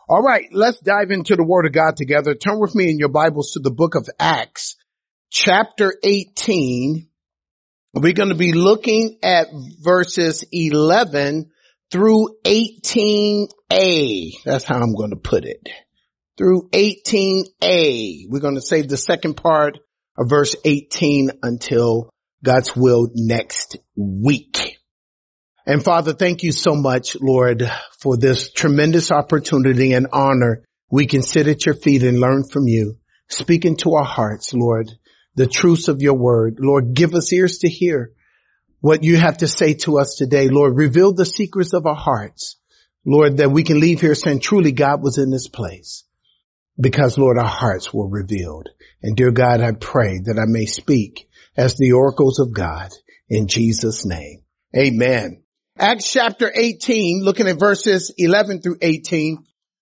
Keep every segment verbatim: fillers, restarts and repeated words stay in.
All right, let's dive into the Word of God together. Turn with me in your Bibles to the book of Acts, chapter eighteen. We're going to be looking at verses eleven through eighteen A. That's how I'm going to put it. Through eighteen A. We're going to save the second part of verse eighteen until God's will next week. And Father, thank you so much, Lord, for this tremendous opportunity and honor. We can sit at your feet and learn from you. Speak into our hearts, Lord, the truths of your word. Lord, give us ears to hear what you have to say to us today. Lord, reveal the secrets of our hearts. Lord, that we can leave here saying truly God was in this place because, Lord, our hearts were revealed. And dear God, I pray that I may speak as the oracles of God in Jesus' name. Amen. Acts chapter eighteen, looking at verses eleven through eighteen.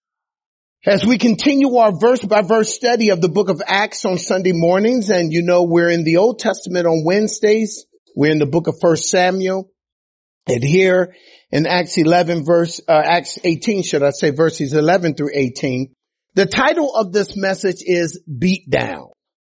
As we continue our verse by verse study of the book of Acts on Sunday mornings, and you know we're in the Old Testament on Wednesdays. We're in the book of First Samuel. And here in Acts eleven verse, uh, Acts eighteen, should I say, verses eleven through eighteen. The title of this message is Beat Down.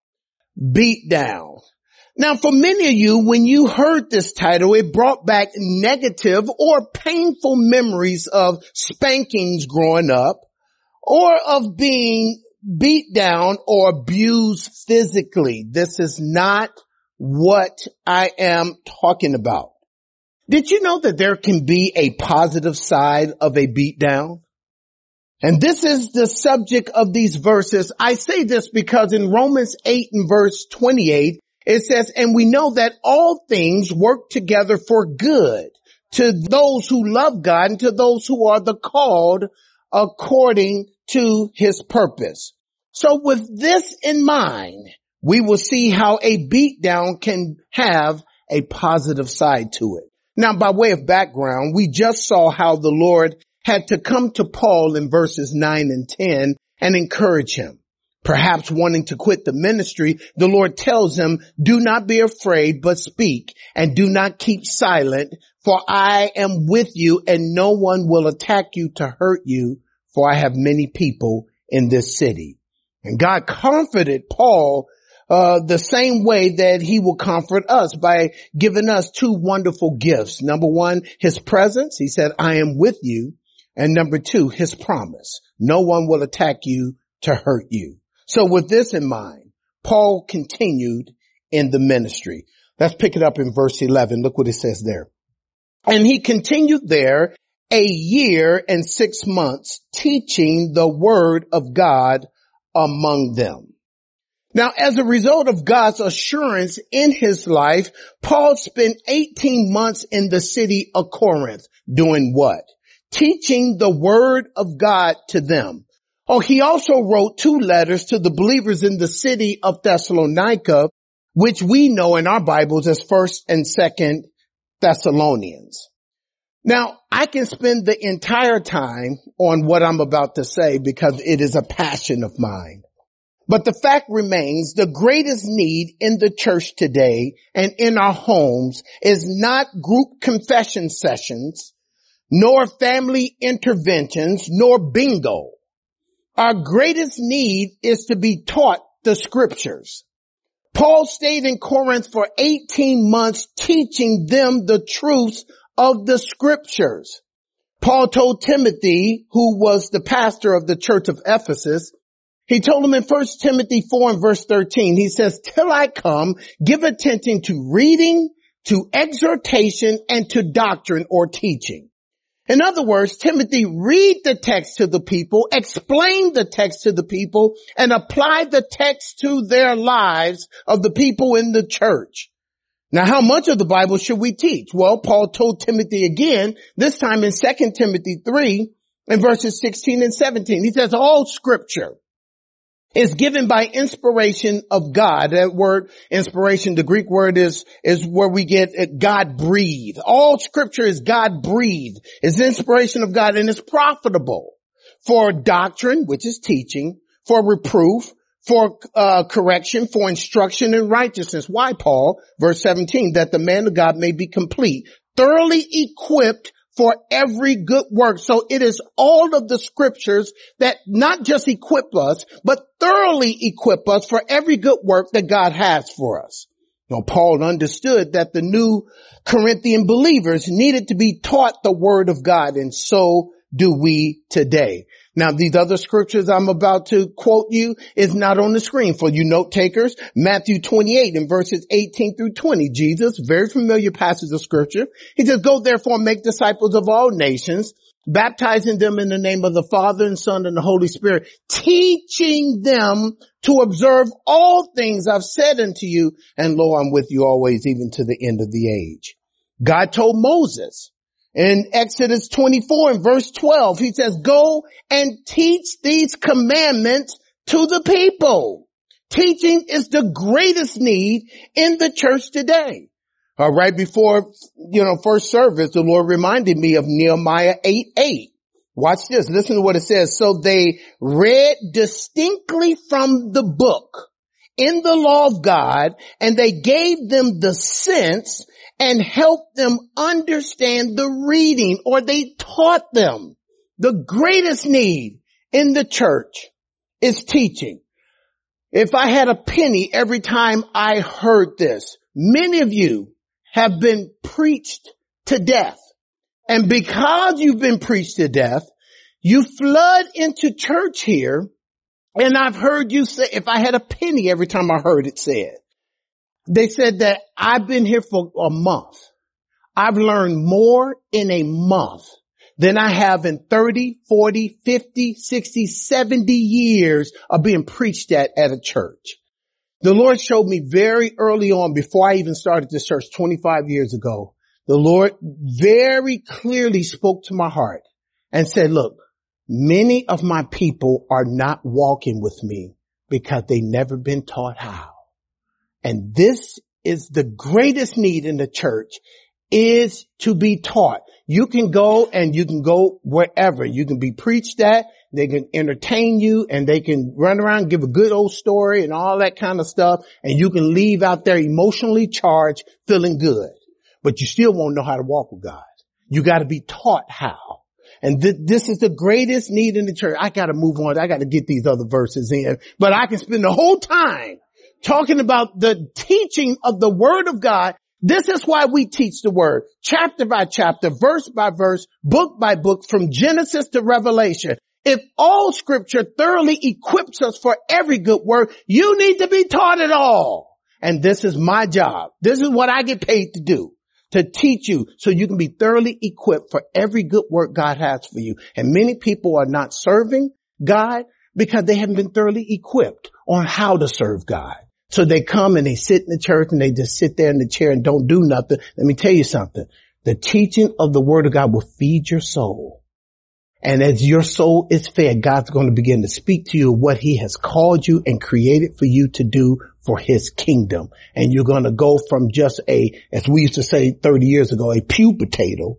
Beat Down. Now, for many of you, when you heard this title, it brought back negative or painful memories of spankings growing up or of being beat down or abused physically. This is not what I am talking about. Did you know that there can be a positive side of a beat down? And this is the subject of these verses. I say this because in Romans eight and verse twenty-eight, it says, and we know that all things work together for good to those who love God and to those who are the called according to his purpose. So with this in mind, we will see how a beatdown can have a positive side to it. Now, by way of background, we just saw how the Lord had to come to Paul in verses nine and ten and encourage him. Perhaps wanting to quit the ministry, the Lord tells him, do not be afraid, but speak, and do not keep silent, for I am with you, and no one will attack you to hurt you, for I have many people in this city. And God comforted Paul uh the same way that he will comfort us by giving us two wonderful gifts. Number one, his presence. He said, I am with you. And number two, his promise. No one will attack you to hurt you. So with this in mind, Paul continued in the ministry. Let's pick it up in verse eleven. Look what it says there. And he continued there a year and six months teaching the word of God among them. Now, as a result of God's assurance in his life, Paul spent eighteen months in the city of Corinth doing what? Teaching the word of God to them. Oh, he also wrote two letters to the believers in the city of Thessalonica, which we know in our Bibles as First and Second Thessalonians. Now, I can spend the entire time on what I'm about to say because it is a passion of mine. But the fact remains, the greatest need in the church today and in our homes is not group confession sessions, nor family interventions, nor bingo. Our greatest need is to be taught the scriptures. Paul stayed in Corinth for eighteen months teaching them the truths of the scriptures. Paul told Timothy, who was the pastor of the church of Ephesus, he told him in First Timothy four and verse thirteen, he says, till I come, give attention to reading, to exhortation, and to doctrine or teaching. In other words, Timothy, read the text to the people, explain the text to the people, and apply the text to their lives of the people in the church. Now, how much of the Bible should we teach? Well, Paul told Timothy again, this time in Second Timothy three, in verses sixteen and seventeen. He says, all scripture is given by inspiration of God. That word inspiration, the Greek word is, is where we get God breathed. All scripture is God breathed. It's inspiration of God and it's profitable for doctrine, which is teaching, for reproof, for uh correction, for instruction in righteousness. Why, Paul? Verse seventeen, that the man of God may be complete, thoroughly equipped for every good work. So it is all of the scriptures that not just equip us, but thoroughly equip us for every good work that God has for us. You know, Paul understood that the new Corinthian believers needed to be taught the word of God, and so do we today. Now, these other scriptures I'm about to quote you is not on the screen for you note takers. Matthew twenty-eight and verses eighteen through twenty. Jesus, very familiar passage of scripture. He says, go therefore make disciples of all nations, baptizing them in the name of the Father and Son and the Holy Spirit, teaching them to observe all things I've said unto you. And lo, I'm with you always, even to the end of the age. God told Moses, in Exodus twenty-four and verse twelve, he says, go and teach these commandments to the people. Teaching is the greatest need in the church today. Uh, right before, you know, first service, the Lord reminded me of Nehemiah eight eight. Watch this. Listen to what it says. So they read distinctly from the book in the law of God, and they gave them the sense and helped them understand the reading, or they taught them. The greatest need in the church is teaching. If I had a penny every time I heard this, many of you have been preached to death. And because you've been preached to death, you flood into church here, and I've heard you say, if I had a penny every time I heard it said, they said that I've been here for a month. I've learned more in a month than I have in thirty, forty, fifty, sixty, seventy years of being preached at at a church. The Lord showed me very early on, before I even started this church twenty-five years ago, the Lord very clearly spoke to my heart and said, look, many of my people are not walking with me because they never been taught how. And this is the greatest need in the church, is to be taught. You can go and you can go wherever. You can be preached at. They can entertain you, and they can run around, give a good old story and all that kind of stuff. And you can leave out there emotionally charged, feeling good, but you still won't know how to walk with God. You got to be taught how. And th- this is the greatest need in the church. I got to move on. I got to get these other verses in, but I can spend the whole time talking about the teaching of the word of God. This is why we teach the word, chapter by chapter, verse by verse, book by book, from Genesis to Revelation. If all scripture thoroughly equips us for every good work, you need to be taught it all. And this is my job. This is what I get paid to do, to teach you so you can be thoroughly equipped for every good work God has for you. And many people are not serving God because they haven't been thoroughly equipped on how to serve God. So they come and they sit in the church and they just sit there in the chair and don't do nothing. Let me tell you something. The teaching of the word of God will feed your soul. And as your soul is fed, God's going to begin to speak to you what he has called you and created for you to do for his kingdom. And you're going to go from just a, as we used to say thirty years ago, a pew potato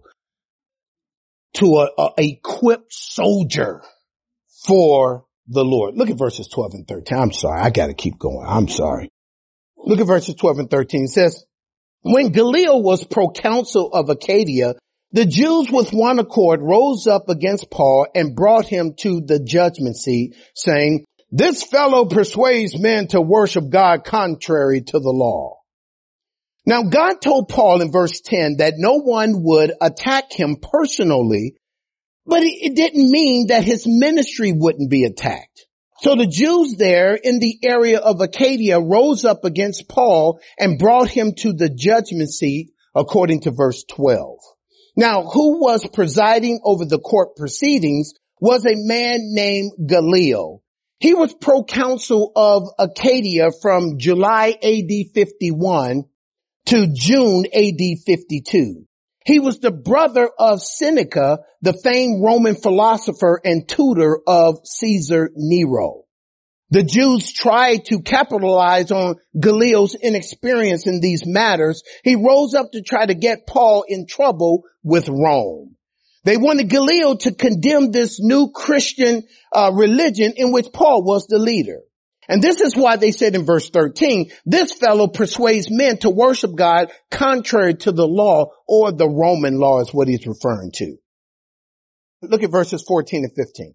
to a, a equipped soldier for the Lord. Look at verses twelve and thirteen. I'm sorry. I got to keep going. I'm sorry. Look at verses twelve and thirteen. It says, when Gallio was proconsul of Achaia, the Jews with one accord rose up against Paul and brought him to the judgment seat, saying, this fellow persuades men to worship God contrary to the law. Now, God told Paul in verse ten that no one would attack him personally, but it didn't mean that his ministry wouldn't be attacked. So the Jews there in the area of Achaia rose up against Paul and brought him to the judgment seat, according to verse twelve. Now, who was presiding over the court proceedings was a man named Gallio. He was proconsul of Achaia from July A D fifty-one to June A D fifty-two. He was the brother of Seneca, the famed Roman philosopher and tutor of Caesar Nero. The Jews tried to capitalize on Gallio's inexperience in these matters. He rose up to try to get Paul in trouble with Rome. They wanted Gallio to condemn this new Christian uh, religion in which Paul was the leader. And this is why they said in verse thirteen, this fellow persuades men to worship God contrary to the law, or the Roman law is what he's referring to. Look at verses fourteen and fifteen.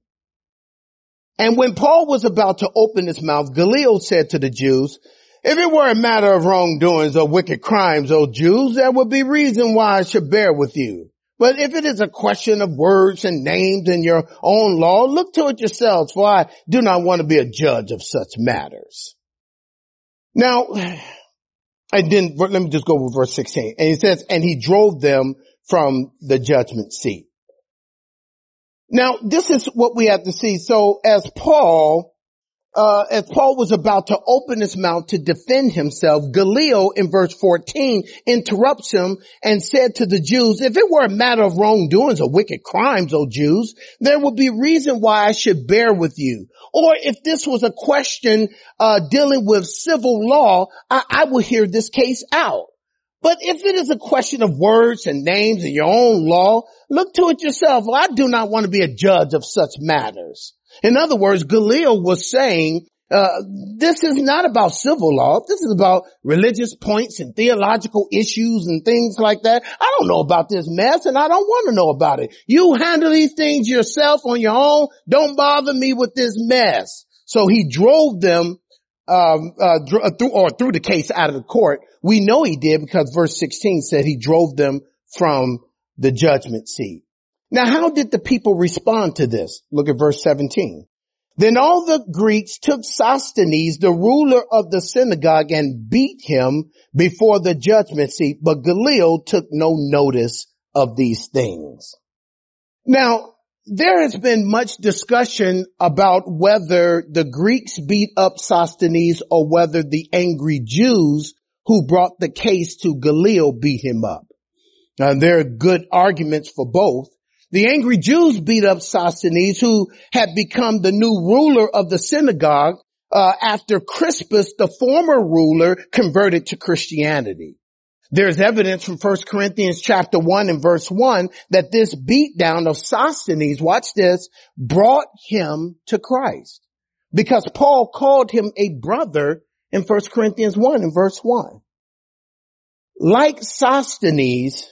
And when Paul was about to open his mouth, Gamaliel said to the Jews, if it were a matter of wrongdoings or wicked crimes, O Jews, there would be reason why I should bear with you. But if it is a question of words and names in your own law, look to it yourselves, for I do not want to be a judge of such matters. Now, and then let me just go with verse sixteen. And he says, and he drove them from the judgment seat. Now, this is what we have to see. So as Paul, uh, as Paul was about to open his mouth to defend himself, Gamaliel in verse fourteen interrupts him and said to the Jews, if it were a matter of wrongdoings or wicked crimes, O Jews, there would be reason why I should bear with you. Or if this was a question, uh, dealing with civil law, I, I would hear this case out. But if it is a question of words and names in your own law, look to it yourself. I do not want to be a judge of such matters. In other words, Gamaliel was saying, uh, this is not about civil law. This is about religious points and theological issues and things like that. I don't know about this mess, and I don't want to know about it. You handle these things yourself on your own. Don't bother me with this mess. So he drove them um uh dr- through or through the case out of the court. We know he did because verse sixteen said he drove them from the judgment seat. Now, how did the people respond to this? Look at verse seventeen. Then all the Greeks took Sosthenes, the ruler of the synagogue, and beat him before the judgment seat, but Gamaliel took no notice of these things. Now, there has been much discussion about whether the Greeks beat up Sosthenes or whether the angry Jews who brought the case to Gamaliel beat him up. Now, there are good arguments for both. The angry Jews beat up Sosthenes, who had become the new ruler of the synagogue uh, after Crispus, the former ruler, converted to Christianity. There's evidence from First Corinthians chapter one and verse one that this beatdown of Sosthenes, watch this, brought him to Christ. Because Paul called him a brother in First Corinthians one and verse one. Like Sosthenes,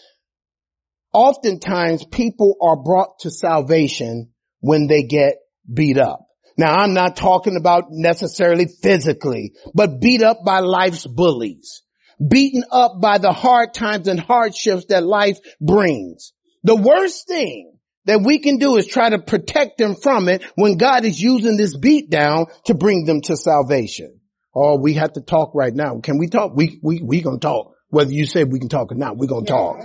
oftentimes people are brought to salvation when they get beat up. Now, I'm not talking about necessarily physically, but beat up by life's bullies. Beaten up by the hard times and hardships that life brings. The worst thing that we can do is try to protect them from it when God is using this beat down to bring them to salvation. Oh, we have to talk right now. Can we talk? We, we, we gonna talk. Whether you say we can talk or not, we're gonna talk.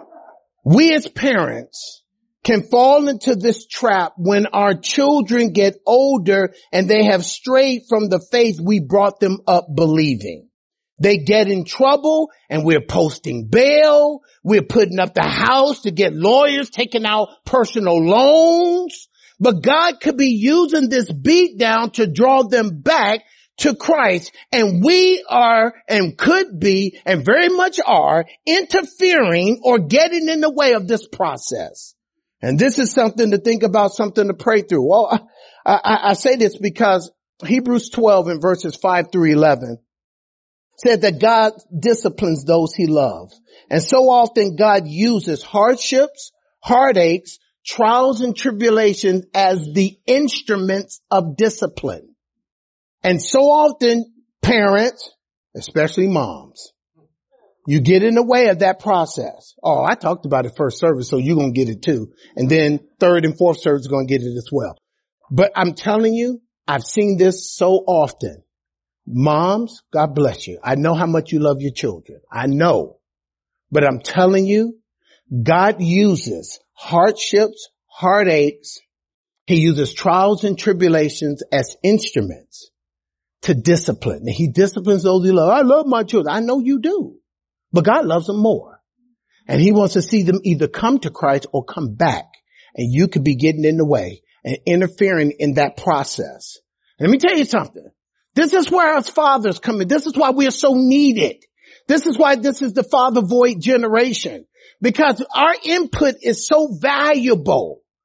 We as parents can fall into this trap when our children get older and they have strayed from the faith we brought them up believing. They get in trouble and we're posting bail. We're putting up the house to get lawyers, taking out personal loans. But God could be using this beat down to draw them back to Christ. And we are and could be and very much are interfering or getting in the way of this process. And this is something to think about, something to pray through. Well, I, I, I say this because Hebrews twelve in verses five through eleven said that God disciplines those he loves. And so often God uses hardships, heartaches, trials and tribulations as the instruments of discipline. And so often parents, especially moms, you get in the way of that process. Oh, I talked about it first service, so you're going to get it too. And then third and fourth service are going to get it as well. But I'm telling you, I've seen this so often. Moms, God bless you. I know how much you love your children. I know. But I'm telling you, God uses hardships, heartaches. He uses trials and tribulations as instruments to discipline. And he disciplines those he loves. I love my children. I know you do. But God loves them more. And he wants to see them either come to Christ or come back. And you could be getting in the way and interfering in that process. Let me tell you something. This is where us fathers come in. This is why we are so needed. This is why this is the father void generation. Because our input is so valuable.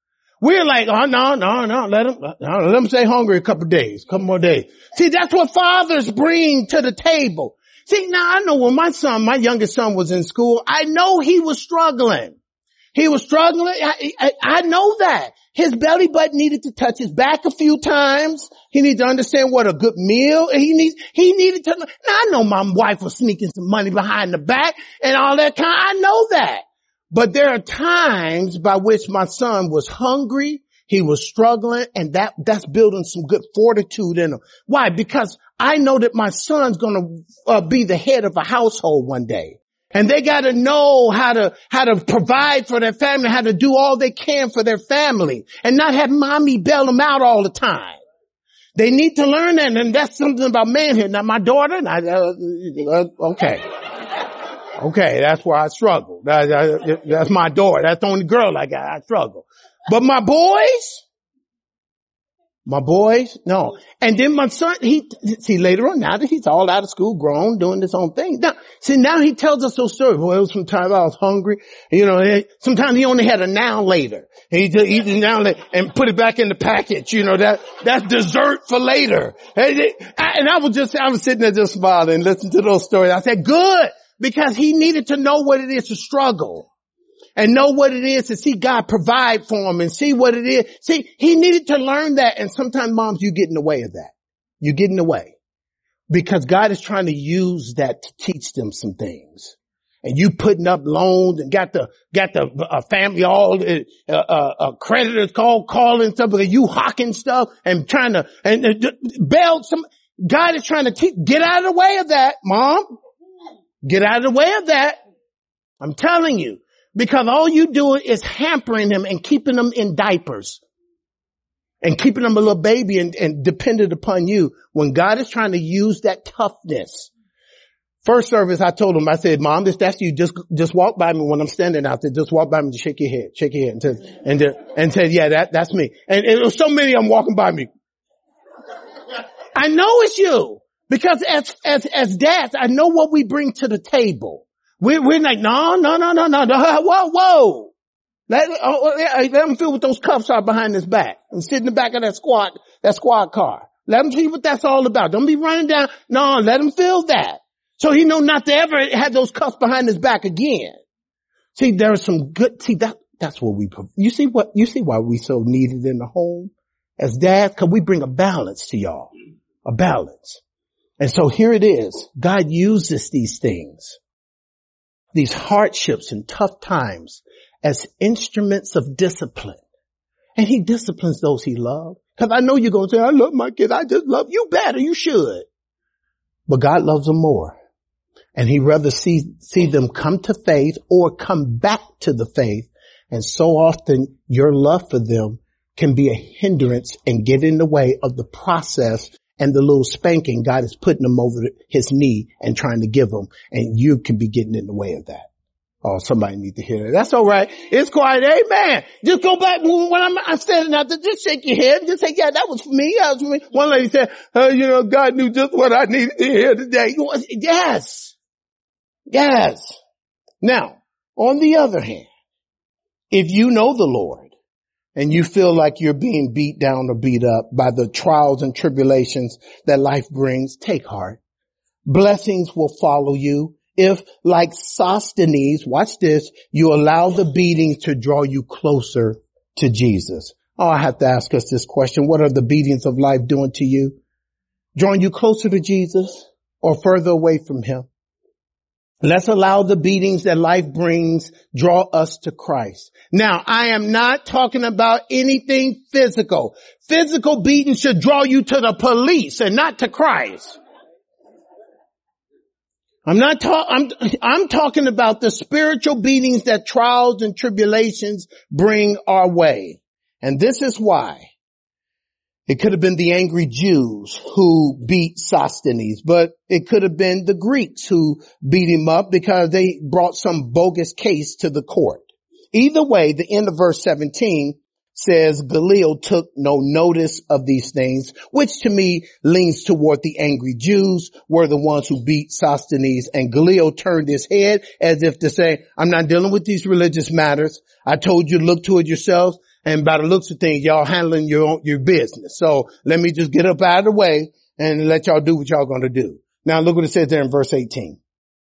We're like, oh, no, no, no, let them, no, let them stay hungry a couple of days, a couple more days. See, that's what fathers bring to the table. See, now I know when my son, my youngest son was in school, I know he was struggling. He was struggling. I, I, I know that. His belly button needed to touch his back a few times. He needed to understand what a good meal. He needs, he needed to, now I know my wife was sneaking some money behind the back and all that kind. I know that. But there are times by which my son was hungry. He was struggling, and that, that's building some good fortitude in him. Why? Because I know that my son's going to uh, be the head of a household one day. And they got to know how to, how to provide for their family, how to do all they can for their family and not have mommy bail them out all the time. They need to learn that, and that's something about manhood. Now my daughter, I, uh, okay. Okay, that's where I struggle. That, that, that's my daughter. That's the only girl I got. I struggle. But my boys, my boys, no. And then my son, he, see later on, now that he's all out of school, grown, doing his own thing. Now, see now he tells us those stories. Well, sometimes I was hungry. You know, sometimes he only had a now later. He just eat it now and put it back in the package. You know, that, that's dessert for later. And I was just, I was sitting there just smiling and listening to those stories. I said, good. Because he needed to know what it is to struggle and know what it is to see God provide for him and see what it is. See, he needed to learn that. And sometimes moms, you get in the way of that. You get in the way because God is trying to use that to teach them some things. And you putting up loans and got the, got the uh, family all, uh, uh, uh, creditors call, calling stuff because you hawking stuff and trying to, and uh, bail some, God is trying to teach, get out of the way of that, mom. Get out of the way of that. I'm telling you. Because all you do is hampering them and keeping them in diapers. And keeping them a little baby and, and dependent upon you. When God is trying to use that toughness. First service, I told him, I said, Mom, this, that's you. Just, just walk by me when I'm standing out there. Just walk by me and shake your head. Shake your head. And, said, and, and said, yeah, that, that's me. And, and it was so many of them walking by me. I know it's you. Because as, as, as dads, I know what we bring to the table. We're, we're like, no, no, no, no, no, no, whoa, whoa. Let, oh, let him feel what those cuffs are behind his back. And sit in the back of that squad, that squad car. Let him see what that's all about. Don't be running down. No, let him feel that. So he know not to ever have those cuffs behind his back again. See, there are some good, see, that, that's what we, you see what, you see why we so needed in the home as dads? Cause we bring a balance to y'all. A balance. And so here it is. God uses these things, these hardships and tough times as instruments of discipline. And he disciplines those he loves. Because I know you're going to say, I love my kids. I just love you better. You should. But God loves them more. And he'd rather see, see them come to faith or come back to the faith. And so often your love for them can be a hindrance and get in the way of the process and the little spanking God is putting them over his knee and trying to give them. And you can be getting in the way of that. Oh, somebody need to hear that. That's all right. It's quiet. Amen. Just go back when I'm, I'm standing out there. Just shake your head. Just say, yeah, that was for me. That was for me. One lady said, oh, you know, God knew just what I needed to hear today. Yes. Yes. Now, on the other hand, if you know the Lord, and you feel like you're being beat down or beat up by the trials and tribulations that life brings, take heart. Blessings will follow you if, like Sosthenes, watch this, you allow the beatings to draw you closer to Jesus. Oh, I have to ask us this question. What are the beatings of life doing to you? Drawing you closer to Jesus or further away from him? Let's allow the beatings that life brings draw us to Christ. Now, I am not talking about anything physical. Physical beatings should draw you to the police and not to Christ. I'm not talking, I'm, I'm talking about the spiritual beatings that trials and tribulations bring our way. And this is why. It could have been the angry Jews who beat Sosthenes, but it could have been the Greeks who beat him up because they brought some bogus case to the court. Either way, the end of verse seventeen says Gamaliel took no notice of these things, which to me leans toward the angry Jews were the ones who beat Sosthenes, and Gamaliel turned his head as if to say, I'm not dealing with these religious matters. I told you to look to it yourselves, and by the looks of things, y'all handling your own, your business. So let me just get up out of the way and let y'all do what y'all gonna do. Now look what it says there in verse eighteen.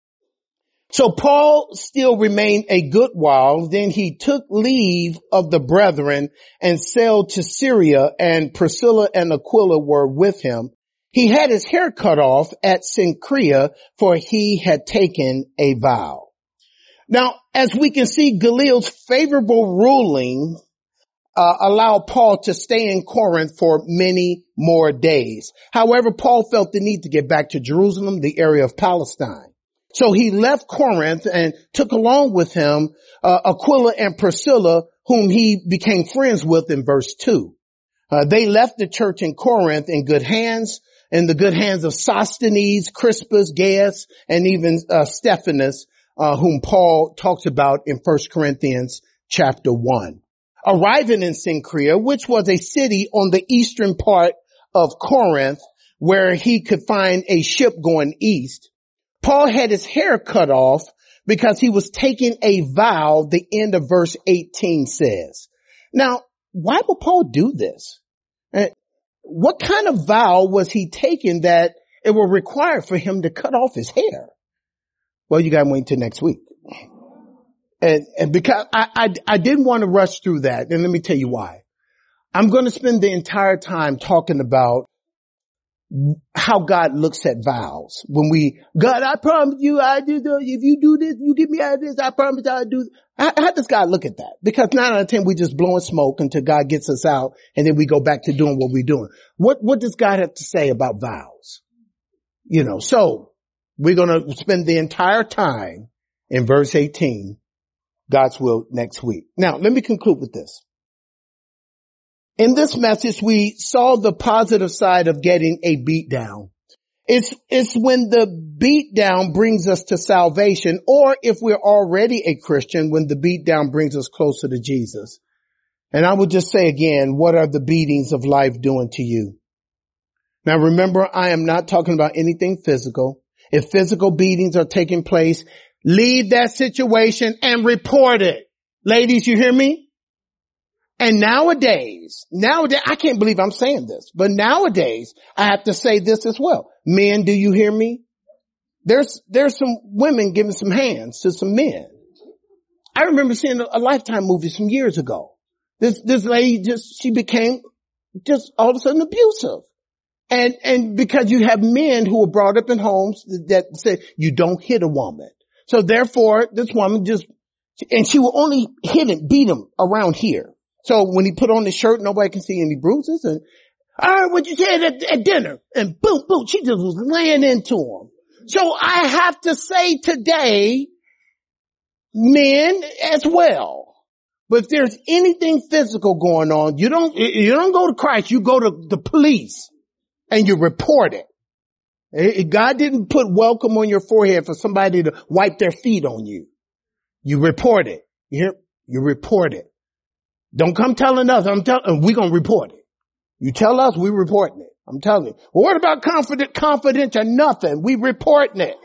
So Paul still remained a good while. Then he took leave of the brethren and sailed to Syria, and Priscilla and Aquila were with him. He had his hair cut off at Cenchrea, for he had taken a vow. Now, as we can see, Gamaliel's favorable ruling uh, allowed Paul to stay in Corinth for many more days. However, Paul felt the need to get back to Jerusalem, the area of Palestine. So he left Corinth and took along with him uh, Aquila and Priscilla, whom he became friends with in verse two. Uh, they left the church in Corinth in good hands, in the good hands of Sosthenes, Crispus, Gaius, and even uh, Stephanas, uh, whom Paul talks about in First Corinthians chapter one. Arriving in Cenchrea, which was a city on the eastern part of Corinth, where he could find a ship going east, Paul had his hair cut off because he was taking a vow, the end of verse eighteen says. Now, why would Paul do this? And what kind of vow was he taking that it will require for him to cut off his hair? Well, you got to wait till next week. And, and because I, I, I didn't want to rush through that. And let me tell you why. I'm going to spend the entire time talking about how God looks at vows. When we, God, I promise you, I do this. If you do this, you get me out of this. I promise I'll do this. How, how does God look at that? Because nine out of ten, we just blowing smoke until God gets us out, and then we go back to doing what we're doing. What, what does God have to say about vows? You know, so we're going to spend the entire time in verse eighteen, God's will, next week. Now, let me conclude with this. In this message, we saw the positive side of getting a beat down. It's, it's when the beat down brings us to salvation, or if we're already a Christian, when the beat down brings us closer to Jesus. And I would just say again, what are the beatings of life doing to you? Now remember, I am not talking about anything physical. If physical beatings are taking place, leave that situation and report it. Ladies, you hear me? And nowadays, nowadays, I can't believe I'm saying this, but nowadays I have to say this as well. Men, do you hear me? There's, there's some women giving some hands to some men. I remember seeing a, a Lifetime movie some years ago. This, this lady just, she became just all of a sudden abusive. And, and because you have men who were brought up in homes that say you don't hit a woman. So therefore, this woman just, and she will only hit him, beat him around here. So when he put on his shirt, nobody can see any bruises. And, all right, what you said at, at dinner? And boom, boom, she just was laying into him. So I have to say today, men as well. But if there's anything physical going on, you don't, you don't go to Christ, you go to the police and you report it. God didn't put welcome on your forehead for somebody to wipe their feet on you. You report it. You hear? You report it. Don't come telling us. I'm telling, we're going to report it. You tell us, we're reporting it. I'm telling you. Well, what about confident, confidential? Nothing. We reporting it.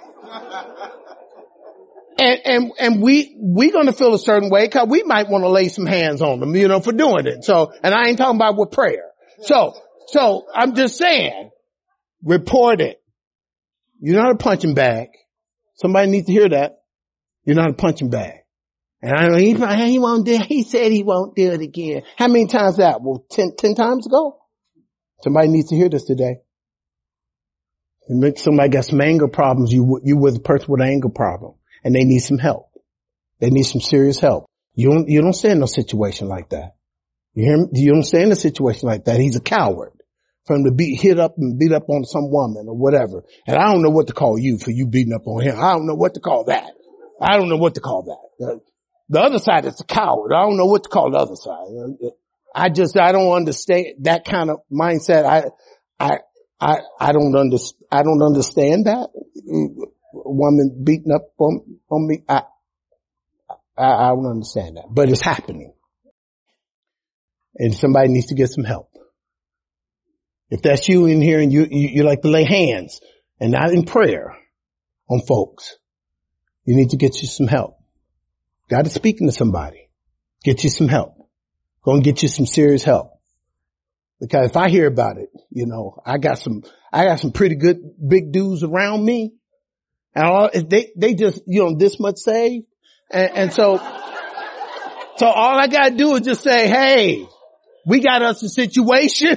and, and, and we, we going to feel a certain way because we might want to lay some hands on them, you know, for doing it. So, and I ain't talking about with prayer. So, so I'm just saying, report it. You're not a punching bag. Somebody needs to hear that. You're not a punching bag. And I know he, he won't do, he said he won't do it again. How many times that? Well, ten, ten times ago? Somebody needs to hear this today. Somebody got some anger problems. You, you with a person with an anger problem and they need some help. They need some serious help. You don't, you don't stay in no situation like that. You hear me? You don't stay in a situation like that. He's a coward for him to be hit up and beat up on some woman or whatever. And I don't know what to call you for you beating up on him. I don't know what to call that. I don't know what to call that. The other side is a coward. I don't know what to call the other side. I just, I don't understand that kind of mindset. I, I, I, I don't understand, I don't understand that. A woman beating up on, on me. I, I, I don't understand that, but it's happening. and somebody needs to get some help. If that's you in here and you, you, you like to lay hands and not in prayer on folks, you need to get you some help. God is speaking to somebody. Get you some help. Go and get you some serious help. Because if I hear about it, you know, I got some, I got some pretty good big dudes around me. And all, they, they just, you know, this much saved. And, and so, so all I gotta do is just say, hey, we got us a situation.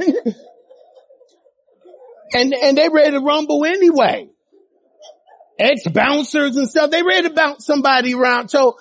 and, and they ready to rumble anyway. Ex-bouncers and stuff, they ready to bounce somebody around. So,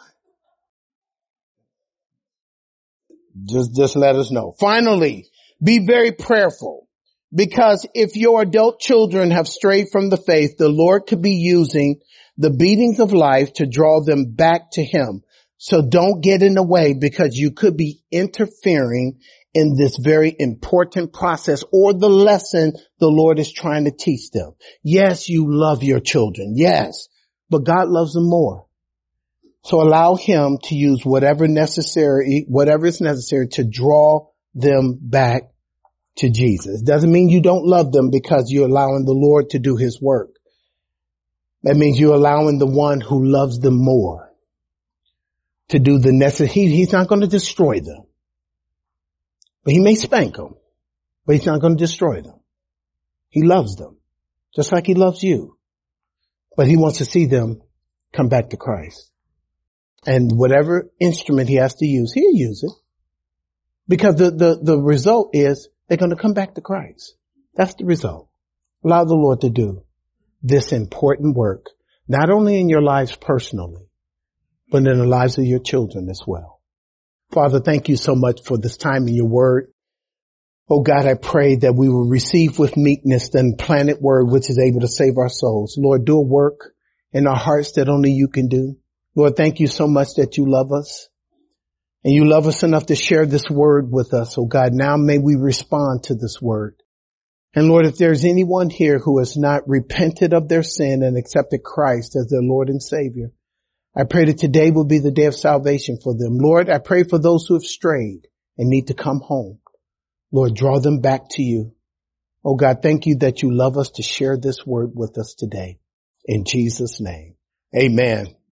just, just let us know. Finally, be very prayerful, because if your adult children have strayed from the faith, the Lord could be using the beatings of life to draw them back to Him. So don't get in the way, because you could be interfering in this very important process or the lesson the Lord is trying to teach them. Yes, you love your children. Yes, but God loves them more. So allow Him to use whatever necessary, whatever is necessary to draw them back to Jesus. Doesn't mean you don't love them, because you're allowing the Lord to do His work. That means you're allowing the one who loves them more to do the necessary. He, he's not going to destroy them, but He may spank them, but He's not going to destroy them. He loves them just like He loves you, but He wants to see them come back to Christ. And whatever instrument He has to use, He'll use it, because the, the, the result is they're going to come back to Christ. That's the result. Allow the Lord to do this important work, not only in your lives personally, but in the lives of your children as well. Father, thank you so much for this time in your word. Oh God, I pray that we will receive with meekness the implanted word which is able to save our souls. Lord, do a work in our hearts that only you can do. Lord, thank you so much that you love us. And you love us enough to share this word with us. Oh God, now may we respond to this word. And Lord, if there's anyone here who has not repented of their sin and accepted Christ as their Lord and Savior, I pray that today will be the day of salvation for them. Lord, I pray for those who have strayed and need to come home. Lord, draw them back to you. Oh God, thank you that you love us to share this word with us today. In Jesus' name, amen.